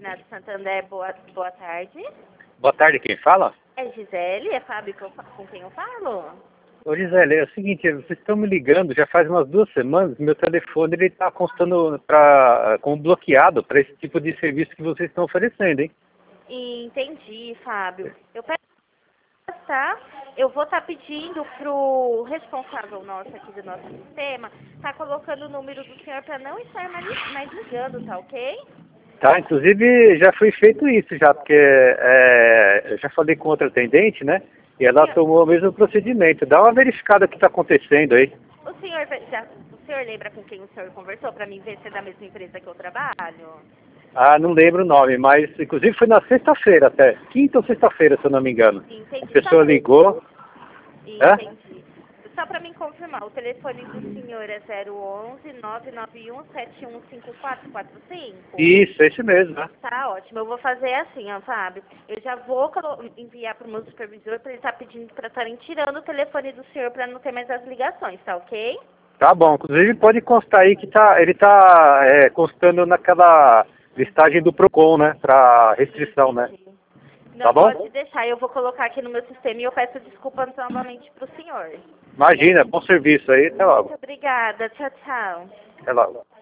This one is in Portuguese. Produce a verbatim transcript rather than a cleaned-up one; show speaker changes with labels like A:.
A: Finado Santander, boa, boa tarde.
B: Boa tarde, quem fala?
A: É Gisele? É Fábio que eu fa- com quem eu falo?
B: Ô Gisele, é o seguinte, vocês estão me ligando já faz umas duas semanas, meu telefone ele está constando pra, como bloqueado para esse tipo de serviço que vocês estão oferecendo, hein?
A: Entendi, Fábio. Eu peço, tá? Eu vou estar pedindo pro responsável nosso aqui do nosso sistema, tá colocando o número do senhor para não estar mais, mais ligando, tá ok?
B: Tá, inclusive já foi feito isso já, porque é, eu já falei com outra atendente, né? E ela
A: Senhor,
B: tomou o mesmo procedimento. Dá uma verificada o que está acontecendo aí.
A: o senhor já, o senhor lembra com quem o senhor conversou para mim ver se é da mesma empresa que eu trabalho?
B: Ah, não lembro o nome, mas inclusive foi na sexta-feira até. Quinta ou sexta-feira, se eu não me engano.
A: Entendi.
B: A pessoa
A: Só pra...
B: ligou. É?
A: Entendi. Só para me confirmar, o telefone do senhor é zero onze, nove nove um, sete um cinco quatro quatro cinco?
B: Isso, é isso mesmo, né?
A: Tá ótimo. Eu vou fazer assim, ó, Fábio. Eu já vou colo- enviar para o meu supervisor para ele estar pedindo para estarem tirando o telefone do senhor para não ter mais as ligações, tá ok?
B: Tá bom, inclusive pode constar aí que tá, ele tá é, constando naquela listagem do Procon, né? Pra restrição, né?
A: Entendi. Não,
B: Tá bom?
A: pode deixar. Eu vou colocar aqui no meu sistema e eu peço desculpa novamente para o senhor.
B: Imagina, bom serviço aí, até logo.
A: Muito obrigada. Tchau, tchau.
B: Até logo.